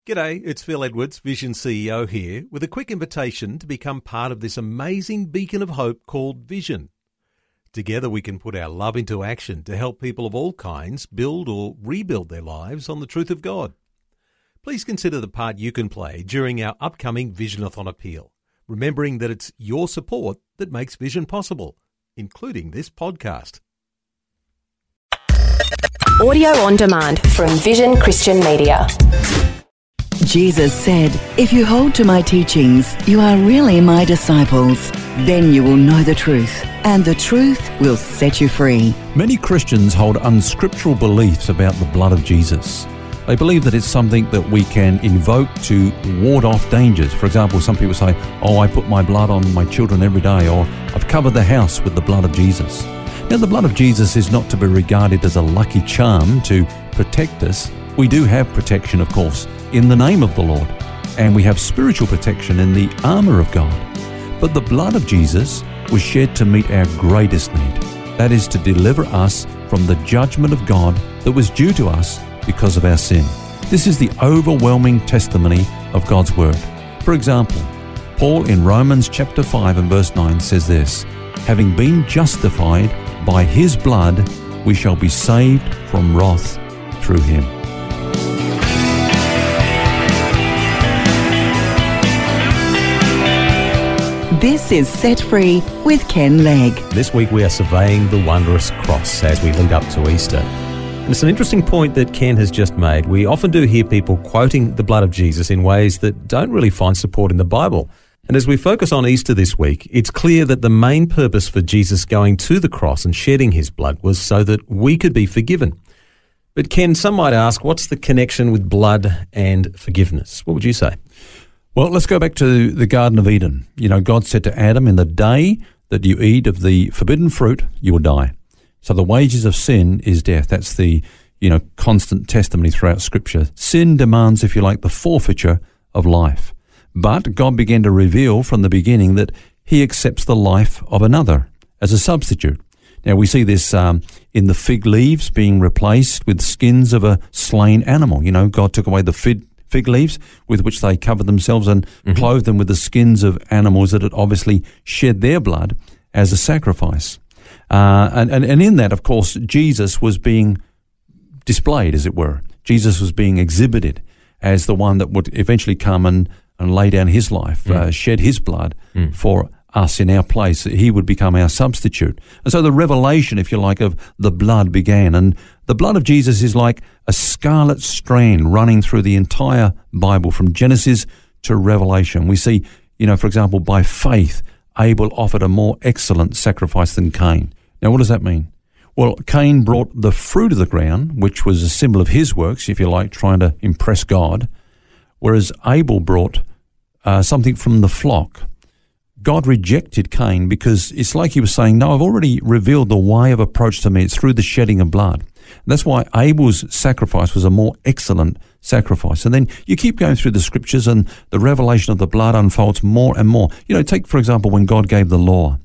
G'day, it's Phil Edwards, Vision CEO here, with a quick invitation to become part of this amazing beacon of hope called Vision. Together we can put our love into action to help people of all kinds build or rebuild their lives on the truth of God. Please consider the part you can play during our upcoming Visionathon appeal, remembering that it's your support that makes Vision possible, including this podcast. Audio on demand from Vision Christian Media. Jesus said, "If you hold to my teachings, you are really my disciples. Then you will know the truth, and the truth will set you free." Many Christians hold unscriptural beliefs about the blood of Jesus. They believe that it's something that we can invoke to ward off dangers. For example, some people say, I put my blood on my children every day, or I've covered the house with the blood of Jesus. Now, the blood of Jesus is not to be regarded as a lucky charm to protect us. We do have protection, of course, in the name of the Lord, and we have spiritual protection in the armor of God. But the blood of Jesus was shed to meet our greatest need. That is to deliver us from the judgment of God that was due to us because of our sin. This is the overwhelming testimony of God's word. For example, Paul in Romans chapter 5 and verse 9 says this, "Having been justified by his blood, we shall be saved from wrath through him." This is Set Free with Ken Legg. This week we are surveying the wondrous cross as we lead up to Easter. And it's an interesting point that Ken has just made. We often do hear people quoting the blood of Jesus in ways that don't really find support in the Bible. And as we focus on Easter this week, it's clear that the main purpose for Jesus going to the cross and shedding his blood was so that we could be forgiven. But Ken, some might ask, what's the connection with blood and forgiveness? What would you say? Well, let's go back to the Garden of Eden. You know, God said to Adam, "In the day that you eat of the forbidden fruit, you will die." So the wages of sin is death. That's the, constant testimony throughout Scripture. Sin demands, if you like, the forfeiture of life. But God began to reveal from the beginning that he accepts the life of another as a substitute. Now, we see this in the fig leaves being replaced with skins of a slain animal. You know, God took away the fig leaves with which they covered themselves and clothed them with the skins of animals that had obviously shed their blood as a sacrifice. And in that, of course, Jesus was being displayed, as it were. Jesus was being exhibited as the one that would eventually come and lay down his life, shed his blood for us in our place. He would become our substitute. And so the revelation, if you like, of the blood began. And the blood of Jesus is like a scarlet strand running through the entire Bible from Genesis to Revelation. We see, for example, by faith, Abel offered a more excellent sacrifice than Cain. Now, what does that mean? Well, Cain brought the fruit of the ground, which was a symbol of his works, if you like, trying to impress God, whereas Abel brought something from the flock. God rejected Cain because it's like he was saying, no, I've already revealed the way of approach to me. It's through the shedding of blood. And that's why Abel's sacrifice was a more excellent sacrifice. And then you keep going through the Scriptures and the revelation of the blood unfolds more and more. Take, for example, when God gave the law.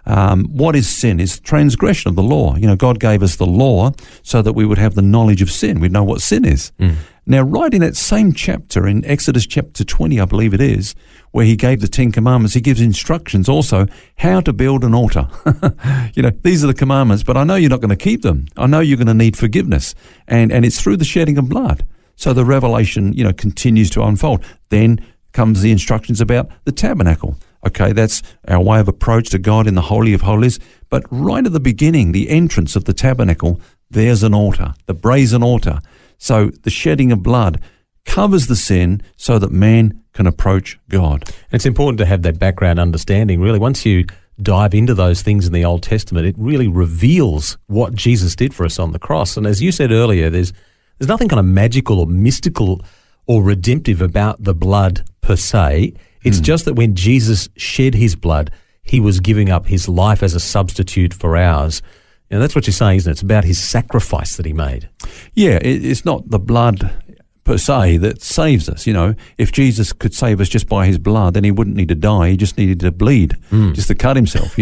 What is sin? It's transgression of the law. God gave us the law so that we would have the knowledge of sin. We'd know what sin is. Now, right in that same chapter, in Exodus chapter 20, I believe it is, where he gave the 10 Commandments, he gives instructions also how to build an altar. These are the commandments, but I know you're not going to keep them. I know you're going to need forgiveness. And it's through the shedding of blood. So the revelation, continues to unfold. Then comes the instructions about the tabernacle. Okay, that's our way of approach to God in the Holy of Holies. But right at the beginning, the entrance of the tabernacle, there's an altar, the brazen altar. So the shedding of blood covers the sin so that man can approach God. It's important to have that background understanding, really. Once you dive into those things in the Old Testament, it really reveals what Jesus did for us on the cross. And as you said earlier, there's nothing kind of magical or mystical or redemptive about the blood per se. It's just that when Jesus shed his blood, he was giving up his life as a substitute for ours. That's what you're saying, isn't it? It's about his sacrifice that he made. Yeah, it's not the blood per se that saves us. If Jesus could save us just by his blood, then he wouldn't need to die. He just needed to bleed, just to cut himself,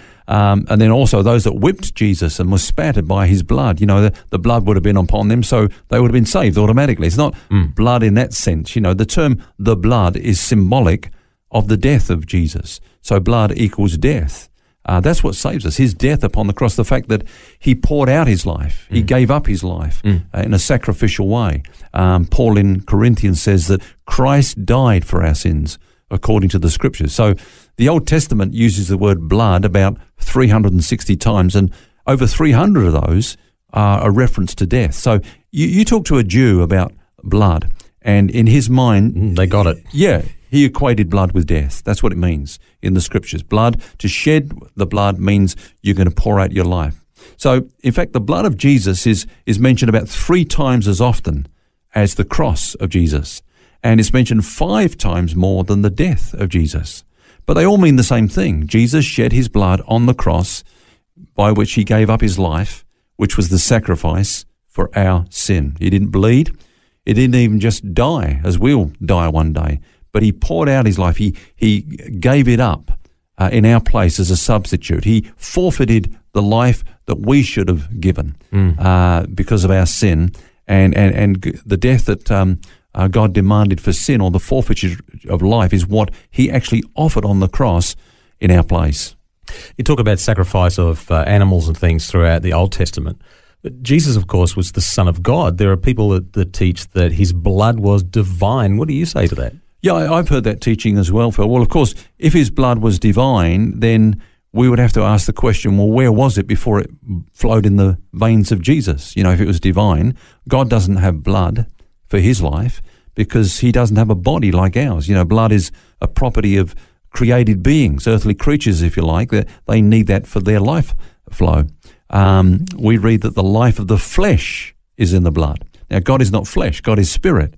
And then also those that whipped Jesus and were spattered by his blood, the blood would have been upon them, so they would have been saved automatically. It's not blood in that sense. The term the blood is symbolic of the death of Jesus. So blood equals death. That's what saves us, his death upon the cross, the fact that he poured out his life. He gave up his life in a sacrificial way. Paul in Corinthians says that Christ died for our sins according to the scriptures. So the Old Testament uses the word blood about 360 times, and over 300 of those are a reference to death. So you talk to a Jew about blood, and in his mind... they got it. Yeah, he equated blood with death. That's what it means in the scriptures. Blood, to shed the blood means you're going to pour out your life. So, in fact, the blood of Jesus is mentioned about 3 times as often as the cross of Jesus. And it's mentioned 5 times more than the death of Jesus. But they all mean the same thing. Jesus shed his blood on the cross by which he gave up his life, which was the sacrifice for our sin. He didn't bleed. He didn't even just die, as we'll die one day. But he poured out his life. He gave it up in our place as a substitute. He forfeited the life that we should have given because of our sin. And the death that God demanded for sin, or the forfeiture of life, is what he actually offered on the cross in our place. You talk about sacrifice of animals and things throughout the Old Testament. But Jesus, of course, was the Son of God. There are people that teach that his blood was divine. What do you say to that? Yeah, I've heard that teaching as well, Phil. Well, of course, if his blood was divine, then we would have to ask the question, well, where was it before it flowed in the veins of Jesus? If it was divine, God doesn't have blood for his life because he doesn't have a body like ours. Blood is a property of created beings, earthly creatures, if you like. They need that for their life flow. We read that the life of the flesh is in the blood. Now, God is not flesh, God is spirit.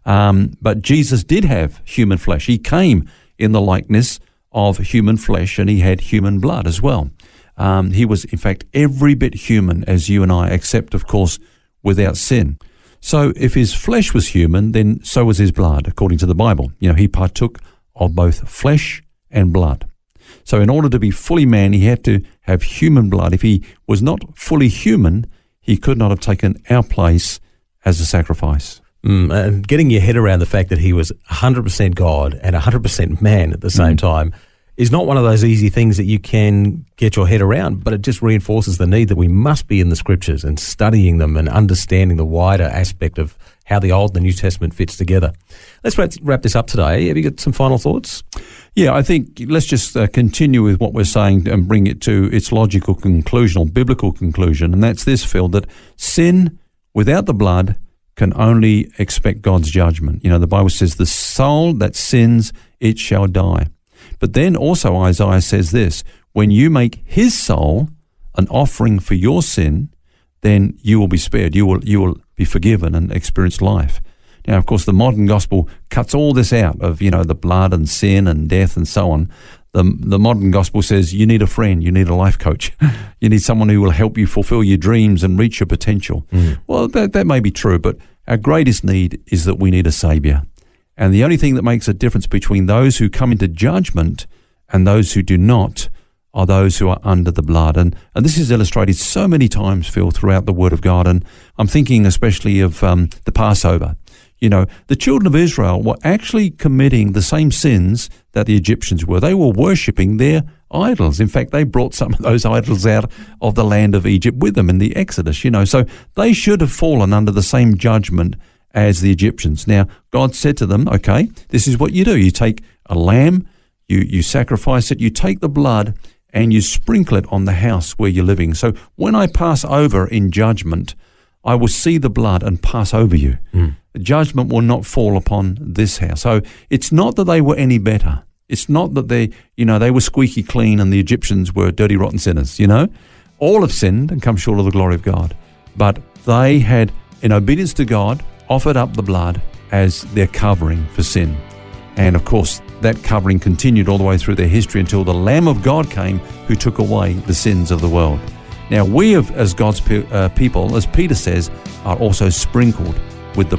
But Jesus did have human flesh. He came in the likeness of human flesh, and he had human blood as well. He was, in fact, every bit human as you and I, except, of course, without sin. So if his flesh was human, then so was his blood, according to the Bible. He partook of both flesh and blood. So in order to be fully man, he had to have human blood. If he was not fully human, he could not have taken our place as a sacrifice. And getting your head around the fact that he was 100% God and 100% man at the same time is not one of those easy things that you can get your head around, but it just reinforces the need that we must be in the scriptures and studying them and understanding the wider aspect of how the Old and the New Testament fits together. Let's wrap this up today. Have you got some final thoughts? Yeah, I think let's just continue with what we're saying and bring it to its logical conclusion or biblical conclusion, and that's this, Phil, that sin without the blood can only expect God's judgment. The Bible says, the soul that sins, it shall die. But then also Isaiah says this, when you make his soul an offering for your sin, then you will be spared. You will be forgiven and experience life. Now, of course, the modern gospel cuts all this out of, the blood and sin and death and so on. The modern gospel says you need a friend, you need a life coach, you need someone who will help you fulfill your dreams and reach your potential. Well, that may be true, but our greatest need is that we need a saviour. And the only thing that makes a difference between those who come into judgment and those who do not are those who are under the blood. And this is illustrated so many times, Phil, throughout the Word of God. And I'm thinking especially of the Passover. The children of Israel were actually committing the same sins that the Egyptians were. They were worshipping their idols. In fact, they brought some of those idols out of the land of Egypt with them in the Exodus, So they should have fallen under the same judgment as the Egyptians. Now, God said to them, okay, this is what you do. You take a lamb, you sacrifice it, you take the blood, and you sprinkle it on the house where you're living. So when I pass over in judgment, I will see the blood and pass over you. Judgment will not fall upon this house. So it's not that they were any better. It's not that they were squeaky clean and the Egyptians were dirty, rotten sinners, All have sinned and come short of the glory of God. But they had, in obedience to God, offered up the blood as their covering for sin. And of course, that covering continued all the way through their history until the Lamb of God came who took away the sins of the world. Now, we as God's people, as Peter says, are also sprinkled with the blood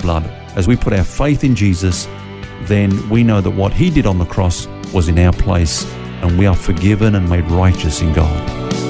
as we put our faith in Jesus, then we know that what he did on the cross was in our place, and we are forgiven and made righteous in God.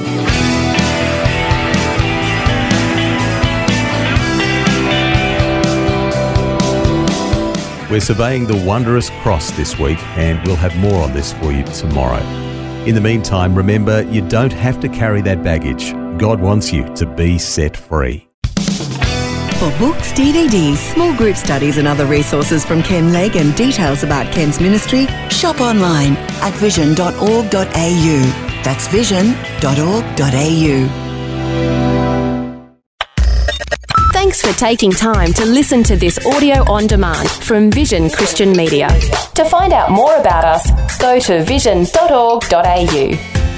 We're surveying the wondrous cross this week, and we'll have more on this for you tomorrow. In the meantime, remember, you don't have to carry that baggage. God wants you to be set free. For books, DVDs, small group studies and other resources from Ken Legg and details about Ken's ministry, shop online at vision.org.au. That's vision.org.au. Thanks for taking time to listen to this audio on demand from Vision Christian Media. To find out more about us, go to vision.org.au.